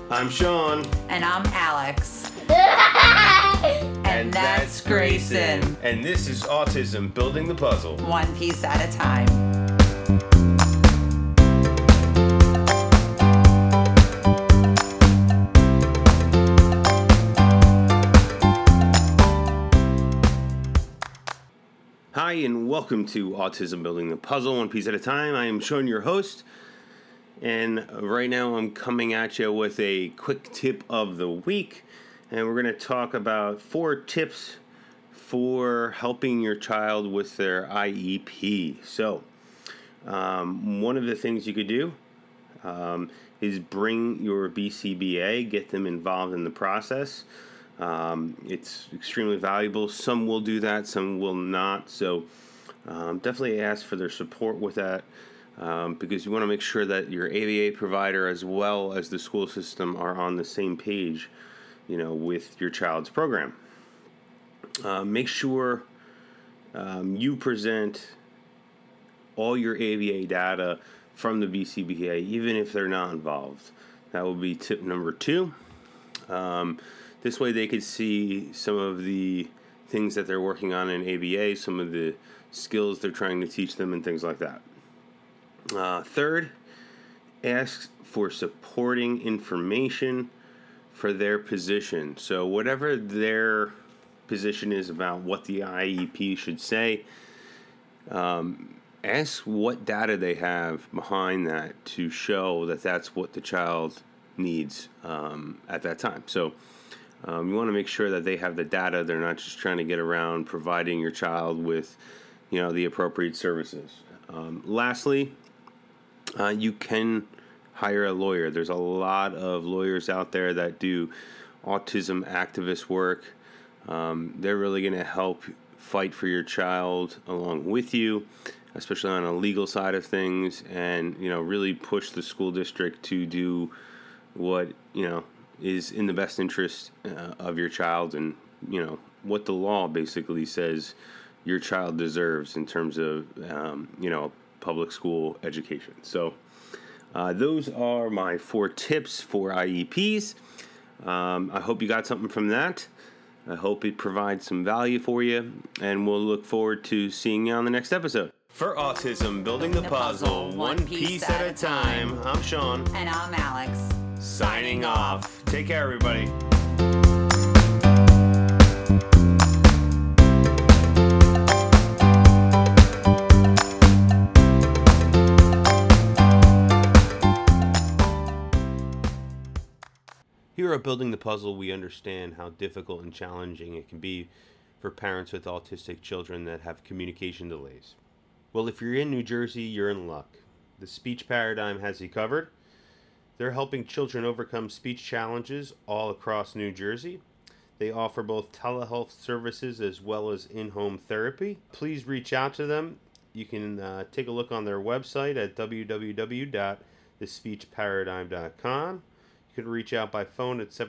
I'm Sean. And I'm Alex. And that's Grayson. And this is Autism Building the Puzzle. One piece at a time. Hi, and welcome to Autism Building the Puzzle, one piece at a time. I am Sean, your host, and right now I'm coming at you with a quick tip of the week, and we're going to talk about 4 tips for helping your child with their IEP. So, one of the things you could do is bring your BCBA, get them involved in the process. It's extremely valuable. Some will do that, some will not. So definitely ask for their support with that because you want to make sure that your ABA provider as well as the school system are on the same page, with your child's program. Make sure you present all your ABA data from the BCBA, even if they're not involved. That will be tip number 2. This way they could see some of the things that they're working on in ABA, some of the skills they're trying to teach them, and things like that. Third, ask for supporting information for their position. So whatever their position is about what the IEP should say, ask what data they have behind that to show that that's what the child needs at that time. So you want to make sure that they have the data. They're not just trying to get around providing your child with, the appropriate services. Lastly, you can hire a lawyer. There's a lot of lawyers out there that do autism activist work. They're really going to help fight for your child along with you, especially on a legal side of things, and, really push the school district to do what, is in the best interest of your child and, what the law basically says your child deserves in terms of, public school education. So those are my 4 tips for IEPs. I hope you got something from that. I hope it provides some value for you, and we'll look forward to seeing you on the next episode. For Autism Building the Puzzle, one piece at a time, I'm Sean. And I'm Alex. Signing off. Take care, everybody. Here at Building the Puzzle, we understand how difficult and challenging it can be for parents with autistic children that have communication delays. Well, if you're in New Jersey, you're in luck. The Speech Paradigm has you covered. They're helping children overcome speech challenges all across New Jersey. They offer both telehealth services as well as in-home therapy. Please reach out to them. You can take a look on their website at www.thespeechparadigm.com. You can reach out by phone at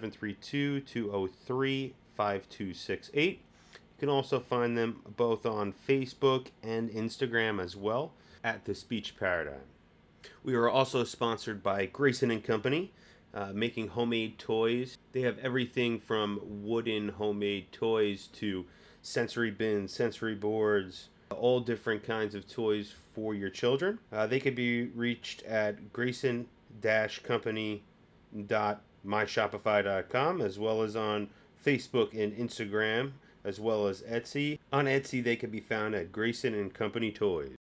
732-203-5268. You can also find them both on Facebook and Instagram as well at The Speech Paradigm. We are also sponsored by Grayson and Company, making homemade toys. They have everything from wooden homemade toys to sensory bins, sensory boards, all different kinds of toys for your children. They can be reached at grayson-company.myshopify.com, as well as on Facebook and Instagram, as well as Etsy. On Etsy, they can be found at Grayson and Company Toys.